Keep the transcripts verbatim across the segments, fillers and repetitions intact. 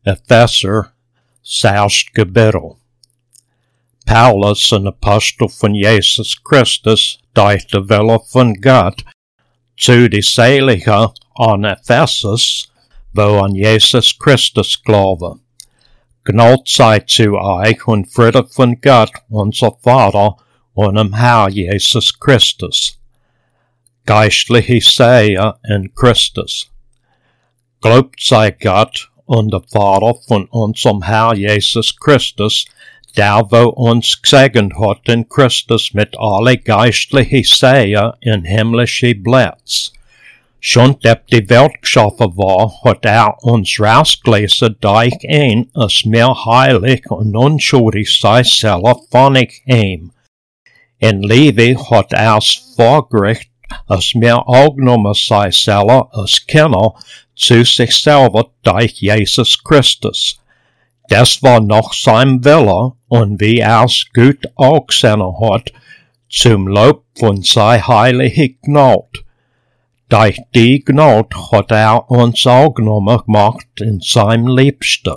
Epheser, zelfs gebiddel. Paulus, een apostel van Jezus Christus, durch de Wille van God, zu die Seligen an Ephesus, wo an Jesus Christus glauben. Gnade sei zu euch und Friede von Gott, unser Vater, und dem Herr Jesus Christus. Geistliche Segen in Christus. Glaubt sei Gott und der Vater von unserem Herr Jesus Christus, der wo uns gesegnet hat in Christus mit alle geistliche Segen in himmlische Plätze. Schon der die Welt geschaffen war, hat er uns rausgelesen durch ihn, als mehr heilig und unschuldig sei selber von ihm. In Liebe hat er's vorgericht, als mehr aufgenommen sei selber als Kinder zu sich selber durch Jesus Christus. Das war noch sein Wille, und wie er's gut angesehen hat, zum Lob von sei heilige Gnade. Durch die Gnade hat er uns aufgenommen gemacht in seinem Liebsten.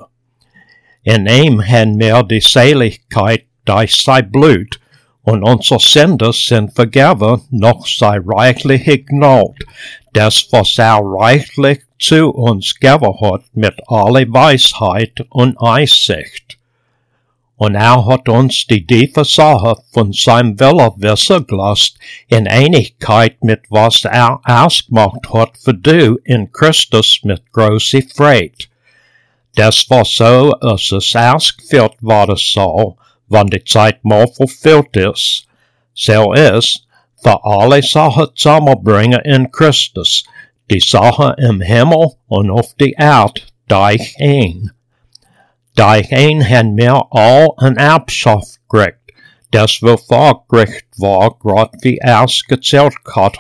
In ihm haben wir die Seligkeit durch sein Blut, und unsere Sünden sind vergeben noch sei reichliche Gnade, das was er reichlich zu uns gegeben hat mit aller Weisheit und Einsicht. Und er hat uns die tiefe Sache von seinem Wille wissen gelassen, in Einigkeit mit was er ausgemacht hat für du in Christus mit großer Freude. Das war so, als es ausgeführt werden soll, wann die Zeit mal verfüllt ist. So ist, für alle Sachen zusammenbringen in Christus, die Sachen im Himmel und auf die Erde, durch ihn. Durch ihn haben wir all eine Erbschaft gekriegt, das wo vorgerichtet war, grad wie er's gezählt hat,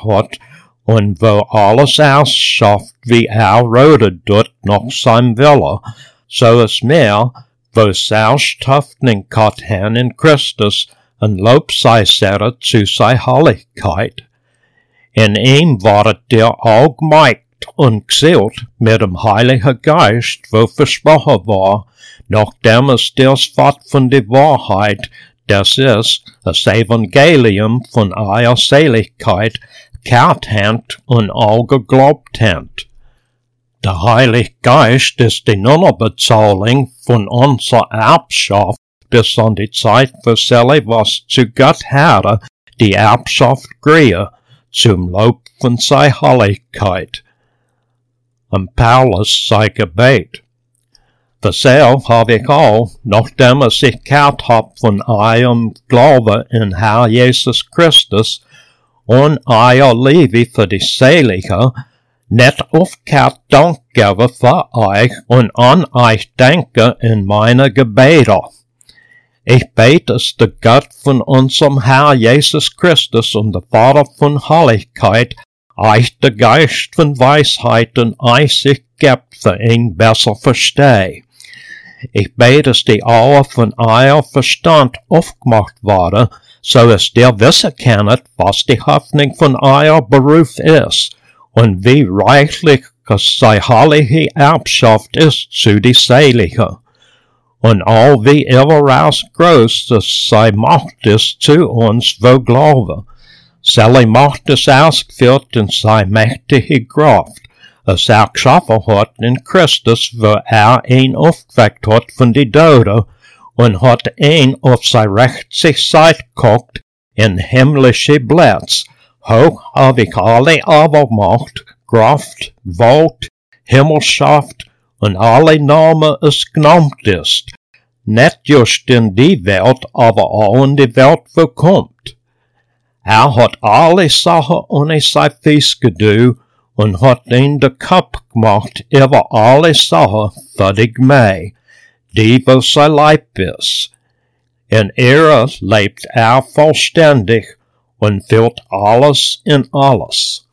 und wo alles erst schafft, wie er rodet dort nach seinem Wille, so ist mehr, wo selbst Hoffnung hat Herrn in Christus, ein Lob sei sehr zu sei Heiligkeit. In ihm waret der auch gemeint und gesealt mit dem Heiligen Geist, wo versprochen war, nachdem es das Wort von der Wahrheit, das ist, das Evangelium von eurer Seligkeit, gehört habt und auch geglaubt habt. Der Heilige Geist ist die Nonnerbezahlung von unserer Erbschaft bis an die Zeit, wo Selig was zu Gott Herr die Erbschaft grehe, zum Lob von sei Heiligkeit. Und Paulus sei Gebet. Deshalb habe ich auch, nachdem es sich gehört hab von eurem Glaube in Herr Jesus Christus und euer Liebe für die Selige, nicht aufgehört Dank geben für euch und an euch denke in meine Gebete. Ich bete es der Gott von unserem Herr Jesus Christus und der Vater von Heiligkeit, euch der Geist von Weisheit und Einsicht gibt, für ihn besser versteh. Ich bete es die Augen von euer Verstand aufgemacht wurde, so es dir wissen kennet, was die Hoffnung von euer Beruf ist, und wie reichlich es sei heilige Erbschaft ist zu die Selige, und all wie überaus groß es sei Macht ist zu uns, wo Glaube. Seine Macht ist ausgeführt in sei mächtige Kraft, es er geschaffen hat in Christus, wo er ihn aufgeweckt hat von die Toten, und hat ihn auf sei rechte Seite geguckt in himmlische Plätze, hoch hab ich alle Übermacht, Kraft, Wort, Himmelschaft und alle Namen es genannt ist, nicht just in die Welt, aber auch in die Welt, wo kommt. Er hat alle Sachen ohne sein Fies gedu und hat ihn der Kopf gemacht über alle Sachen für die Gemeinde, die wo sein Leib ist. In ihr lebt er vollständig und füllt alles in alles.